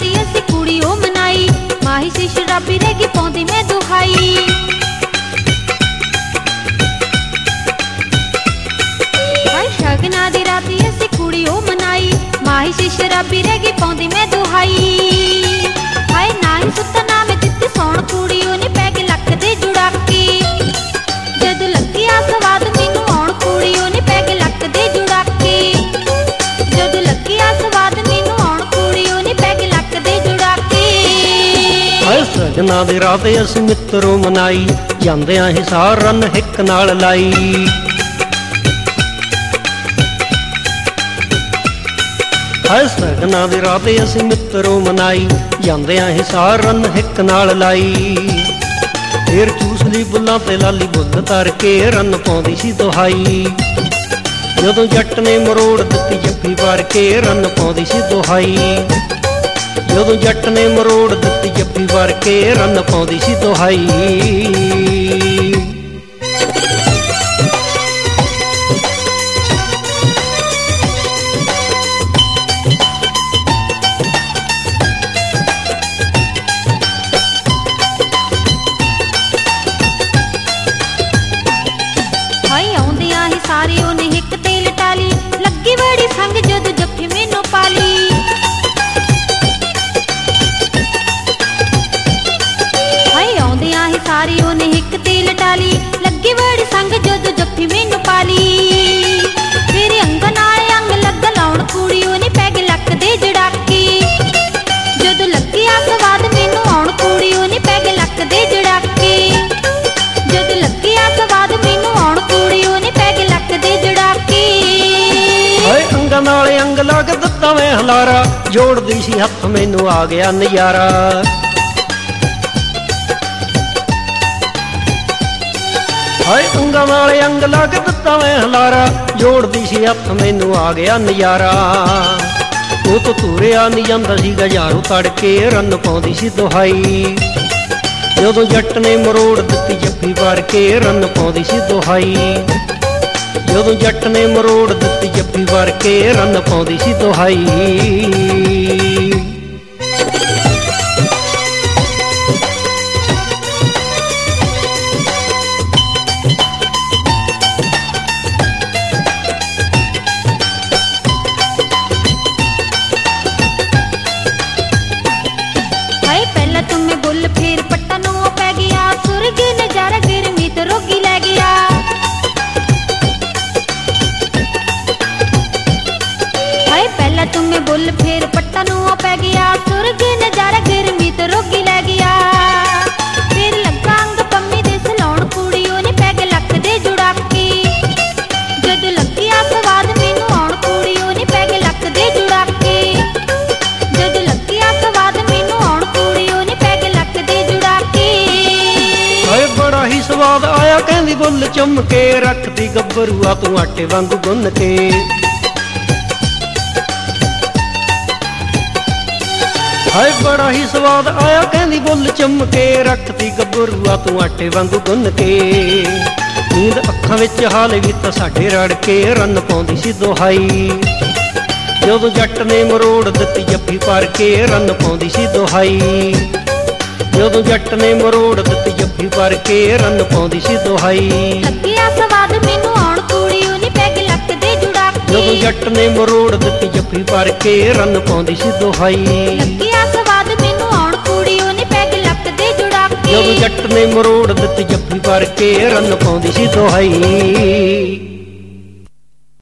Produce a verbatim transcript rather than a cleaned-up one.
ਰਾਤੀ ਅਸੀਂ ਕੁੜੀ ਉਹ ਮਨਾਈ, ਮਾਹੀ ਸੀ ਸ਼ਰਾਬੀ ਰਹਿ ਗਈ ਪਾਉਂਦੀ ਮੈਂ ਦੁਹਾਈ। ਹਾਏ ਸ਼ਗਨਾਂ ਦੀ ਰਾਤੀ ਅਸੀਂ ਕੁੜੀ ਉਹ ਮਨਾਈ, ਮਾਹੀ ਸੀ ਸ਼ਰਾਬੀ ਰਹਿ ਗਈ ਪਾਉਂਦੀ ਮੈਂ ਦੁਹਾਈ। ਹਾਏ ਨਾ ਹੀ ਸੁੱਤਾ ਨਾ ਮੈਂ ਦਿੱਤੀ ਸੌਣ ਕੁੜੀ ਉਹਨੇ ਪੈ ਕੇ ਲੱਕ ਦੇ ਜੁੜਾਕੇ, ਜਦ ਲੱਗਿਆ ਸਵਾਦ ਮੈਨੂੰ ਆਉਣ ਕੁੜੀ ਉਹਨੇ ਪੈ ਕੇ ਲੱਕ ਦੇ ਜੁੜਾਕੇ, ਜਦ ਲੱਗਿਆ ਸਵਾਦ ਮੈਨੂੰ ਆਉਣ ਕੁੜੀ ਉਹਨੇ ਪੈ ਕੇ ਲੱਕ ਦੇ ਜੁੜਾਕੇ। ਹਾਏ ਸਗਨਾਂ ਦੀ ਰਾਤ ਅਸੀਂ ਮਿੱਤਰੋਂ ਮਨਾਈ, ਜਾਂਦਿਆਂ ਹੀ ਸਾਰ ਰਨ ਹਿੱਕ ਨਾਲ ਲਾਈ। ਹਾਏ ਸਗਨਾਂ ਦੀ ਰਾਤ ਅਸੀਂ ਮਿੱਤਰੋਂ ਮਨਾਈ, ਜਾਂਦਿਆਂ ਹੀ ਸਾਰ ਰਨ ਹਿੱਕ ਨਾਲ ਲਾਈ। ਫੇਰ ਚੂਸ ਲਈ ਬੁੱਲਾਂ ਤੇ ਲਾਲੀ ਬੁੱਲ ਤਰ ਕੇ ਰਨ ਪਾਉਂਦੀ ਸੀ ਦੁਹਾਈ, ਜਦੋਂ ਜੱਟ ਨੇ ਮਰੋੜ ਦਿੱਤੀ ਜੱਫੀ ਭਰ ਕੇ ਰਨ ਪਾਉਂਦੀ ਸੀ ਦੁਹਾਈ, ਜਦੋਂ ਜੱਟ ਨੇ ਮਰੋੜ ਦਿੱਤੀ ਜੱਫੀ ਭਰ ਕੇ ਰਨ ਪਾਉਂਦੀ ਸੀ ਦੁਹਾਈ। ਹਾਏ ਆਉਂਦਿਆਂ ਹੀ ਸਾਰੇ ਉਹਨੇ ਹਿੱਕ ਤੇ ਲਟਾਲੀ, ਲੱਗੀ ਬੜੀ ਸੰਗ ਜਦੋਂ ਜੱਫੀ ਮੈਨੂੰ ਪਾਲੀ। ਹਾਏ ਆਉਂਦਿਆਂ ਹੀ ਸਾਰੇ ਉਹਨੇ ਹਿੱਕ ਤੇ ਲਟਾਲੀ, ਲੱਗੀ ਬੜੀ ਸੰਗ ਜਦੋਂ ਜੱਫੀ ਮੈਨੂੰ ਪਾਲੀ। ਮੇਰੇ ਅੰਗ ਨਾਲ ਅੰਗ ਲੱਗ ਲਾਉਣ ਕੁੜੀ ਉਹਨੇ ਪੈ ਕੇ ਲੱਕ ਦੇ ਜੜਾਕੇ, ਜਦੋਂ ਲੱਗਿਆ ਸਵਾਦ ਮੈਨੂੰ ਆਉਣ ਕੁੜੀ ਉਹਨੇ ਪੈ ਕੇ ਲੱਕ ਦੇ ਜੜਾਕੇ, ਜਦ ਲੱਗਿਆ ਸਵਾਦ ਮੈਨੂੰ ਆਉਣ ਕੁੜੀ ਉਹਨੇ ਪੈ ਕੇ ਲੱਕ ਦੇ ਜੜਾਕੇ। ਹਾਏ ਅੰਗਾਂ ਨਾਲ ਅੰਗ ਲੱਗ ਦਿੱਤਾ ਮੈਂ ਹਲਾਰਾ, ਜੋੜਦੀ ਸੀ ਹੱਥ ਮੈਨੂੰ ਆ ਗਿਆ ਨਜ਼ਾਰਾ। ਹਾਏ ਅੰਗਾਂ ਨਾਲ ਅੰਗ ਲੱਗ ਦਿੱਤਾ ਮੈਂ ਹਲਾਰਾ, ਜੋੜਦੀ ਸੀ ਹੱਥ ਮੈਨੂੰ ਆ ਗਿਆ ਨਜ਼ਾਰਾ। ਉਹ ਤੋਂ ਤੁਰਿਆ ਨਹੀਂ ਜਾਂਦਾ ਸੀ ਗਜਾਰੂ ਤੜਕੇ ਰਨ ਪਾਉਂਦੀ ਸੀ ਦੁਹਾਈ, ਜਦੋਂ ਜੱਟ ਨੇ ਮਰੋੜ ਦਿੱਤੀ ਜੱਫੀ ਭਰ ਕੇ ਰਨ ਪਾਉਂਦੀ ਸੀ ਦੁਹਾਈ, ਜਦੋਂ ਜੱਟ ਨੇ ਮਰੋੜ ਦਿੱਤੀ ਜੱਫੀ ਭਰ ਕੇ ਰਨ ਪਾਉਂਦੀ ਸੀ ਦੁਹਾਈ। ਹਾਏ ਪਹਿਲਾਂ ਤੂੰ ਮੈਂ ਬੁੱਲ ਫੇਰ ਪੱਟਾ ਨੂੰ ਪੈ ਗਿਆ, ਸੁਰਗ ਨਜ਼ਾਰਾ ਗਿਰਮੀਤ ਰੋਗੀ ਲੈ ਗਿਆ। ਹਾਏ ਪਹਿਲਾਂ ਤੂੰ ਮੈਂ ਬੁੱਲ ਫੇਰ ਪੱਟਾ ਨੂੰ ਪੈ ਗਿਆ, ਸੁਰਗ ਨਜ਼ਾਰਾ ਗਿਰਮੀਤ ਰੋਗੀ ਲੈ ਗਿਆ। ਫੇਰ ਲੱਗਾ ਅੰਗ ਪੰਮੀ ਦੇ ਸਲਾਉਣ ਕੁੜੀ ਉਹਨੇ ਪੈ ਕੇ ਲੱਕ ਦੇ ਜੁੜਾਕੇ, ਜਦ ਲੱਗਿਆ ਸਵਾਦ ਮੈਨੂੰ ਆਉਣ ਕੁੜੀ ਉਹਨੇ ਪੈ ਕੇ ਲੱਕ ਦੇ ਜੁੜਾਕੇ, ਜਦ ਲੱਗਿਆ ਸਵਾਦ ਮੈਨੂੰ ਆਉਣ ਕੁੜੀ ਉਹਨੇ ਪੈ ਕੇ ਲੱਕ ਦੇ ਜੁੜਾਕੇ। ਹਾਏ ਬੜਾ ਹੀ ਸਵਾਦ ਆਇਆ ਕਹਿੰਦੀ ਬੁੱਲ ਚੁੰਮ ਕੇ, ਰੱਖਦੀ ਗੱਭਰੂਆ ਤੂੰ ਆਟੇ ਵਾਂਗੂ ਗੁੰਨ ਕੇ। ਹਾਏ ਬੜਾ ਹੀ ਸਵਾਦ ਆਇਆ ਕਹਿੰਦੀ ਬੁੱਲ ਚੁੰਮ ਕੇ, ਰੱਖਦੀ ਗੱਭਰੂਆ ਤੂੰ ਆਟੇ ਵਾਂਗੂ ਗੁੰਨ ਕੇ। ਨੀਂਦ ਅੱਖਾਂ ਵਿੱਚ ਹਾਲੇ ਵੀ ਤਾਂ ਸਾਡੇ ਰੜ ਕੇ ਰਨ ਪਾਉਂਦੀ ਸੀ ਦੁਹਾਈ, ਜਦੋਂ ਜੱਟ ਨੇ ਮਰੋੜ ਦਿੱਤੀ ਜੱਫੀ ਭਰ ਕੇ ਰਨ ਪਾਉਂਦੀ ਸੀ ਦੁਹਾਈ, ਜਦੋਂ ਜੱਟ ਨੇ ਮਰੋੜ ਦਿੱਤੀ ਜੱਫੀ ਭਰ ਕੇ ਰਨ ਪਾਉਂਦੀ ਸੀ ਦੁਹਾਈ। ਲੱਗਿਆ ਸਵਾਦ ਮੈਨੂੰ ਆਉਣ ਕੁੜੀ ਉਹਨੇ ਪੈ ਕੇ ਲੱਕ ਦੇ ਜੁੜਾਕੇ, ਜਦੋਂ ਜੱਟ ਨੇ ਮਰੋੜ ਦਿੱਤੀ ਜੱਫੀ ਭਰ ਕੇ ਰਨ ਪਾਉਂਦੀ ਸੀ ਦੁਹਾਈ। ਲੱਗਿਆ ਸਵਾਦ ਮੈਨੂੰ ਆਉਣ ਕੁੜੀ ਉਹਨੇ ਪੈ ਕੇ ਲੱਕ ਦੇ ਜੁੜਾਕੇ, ਜਦੋਂ ਜੱਟ ਨੇ ਮਰੋੜ ਦਿੱਤੀ ਜੱਫੀ ਭਰ ਕੇ ਰਨ ਪਾਉਂਦੀ ਸੀ ਦੁਹਾਈ।